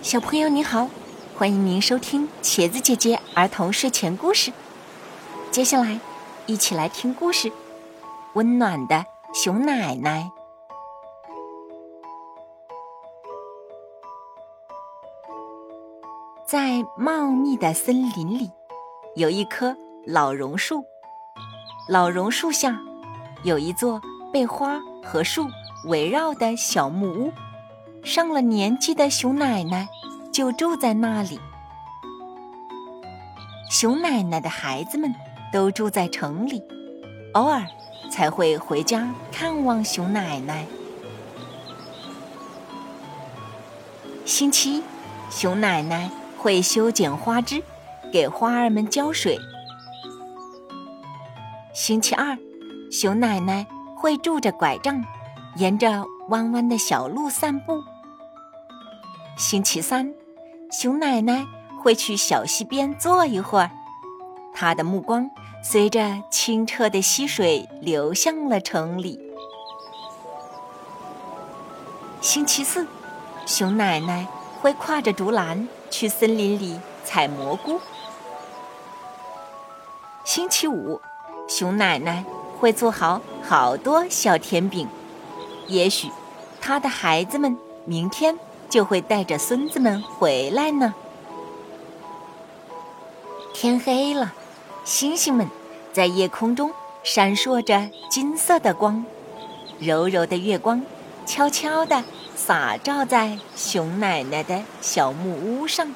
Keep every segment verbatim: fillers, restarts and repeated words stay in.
小朋友你好，欢迎您收听茄子姐姐儿童睡前故事。接下来一起来听故事，温暖的熊奶奶。在茂密的森林里，有一棵老榕树，老榕树下有一座被花和树围绕的小木屋，上了年纪的熊奶奶就住在那里。熊奶奶的孩子们都住在城里，偶尔才会回家看望熊奶奶。星期一，熊奶奶会修剪花枝，给花儿们浇水。星期二，熊奶奶会拄着拐杖，沿着弯弯的小路散步。星期三，熊奶奶会去小溪边坐一会儿，她的目光随着清澈的溪水流向了城里。星期四，熊奶奶会挎着竹篮去森林里采蘑菇。星期五，熊奶奶会做好好多小甜饼，也许她的孩子们明天就会带着孙子们回来呢。天黑了，星星们在夜空中闪烁着金色的光，柔柔的月光悄悄地洒照在熊奶奶的小木屋上。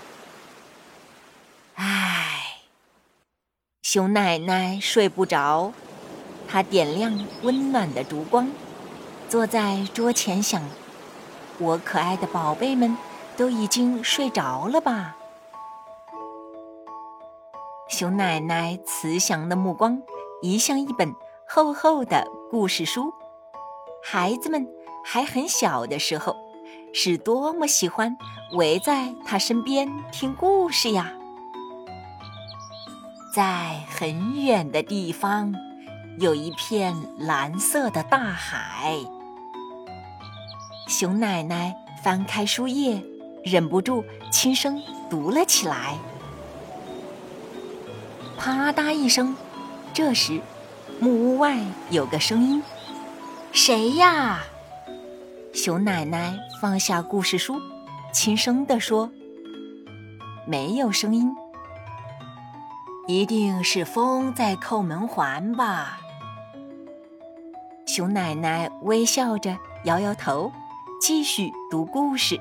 唉，熊奶奶睡不着，她点亮温暖的烛光，坐在桌前想，我可爱的宝贝们都已经睡着了吧？熊奶奶慈祥的目光移向一本厚厚的故事书。孩子们还很小的时候，是多么喜欢围在她身边听故事呀！在很远的地方，有一片蓝色的大海。熊奶奶翻开书页，忍不住轻声读了起来。啪嗒一声，这时木屋外有个声音：谁呀？熊奶奶放下故事书，轻声地说：没有声音。一定是风在扣门环吧？熊奶奶微笑着摇摇头，继续读故事。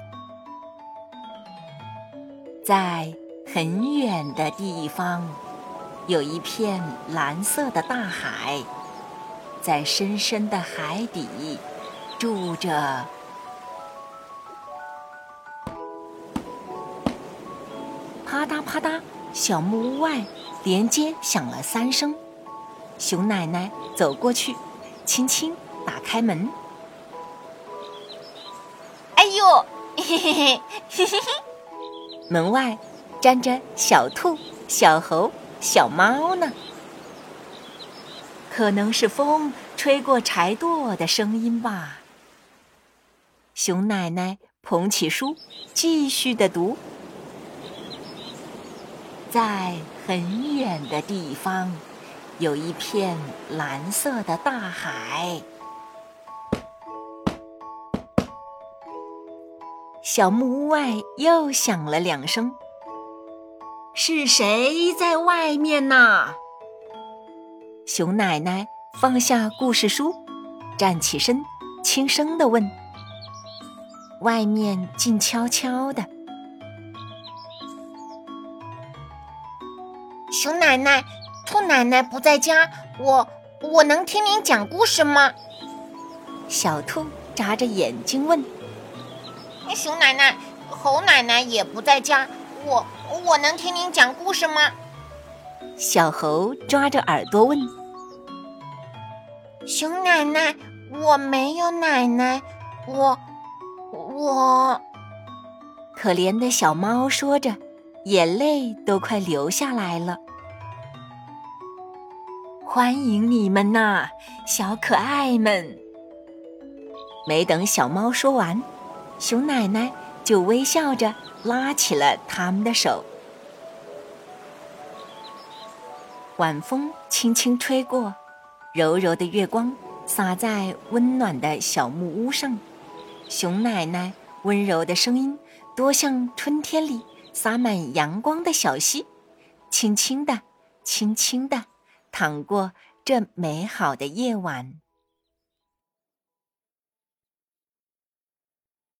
在很远的地方，有一片蓝色的大海，在深深的海底住着。啪嗒啪嗒，小木屋外连接响了三声。熊奶奶走过去，轻轻打开门。 哎呦，嘿嘿嘿，嘿嘿嘿！ 门外站着小兔、小猴、小猫呢。可能是风吹过柴垛的声音吧。熊奶奶捧起书，继续地读。在很远的地方，有一片蓝色的大海。小木屋外又响了两声。是谁在外面呢？熊奶奶放下故事书，站起身，轻声地问。外面静悄悄的。 熊奶奶，兔奶奶不在家，我我能听您讲故事吗？ 小兔眨着眼睛问。 熊奶奶，猴奶奶也不在家，我我能听您讲故事吗？ 小猴抓着耳朵问。 熊奶奶，我没有奶奶，我我…… 可怜的小猫说着，眼泪都快流下来了。欢迎你们呐，小可爱们！没等小猫说完，熊奶奶就微笑着拉起了他们的手。晚风轻轻吹过，柔柔的月光洒在温暖的小木屋上，熊奶奶温柔的声音多像春天里洒满阳光的小溪，轻轻地轻轻地淌过这美好的夜晚。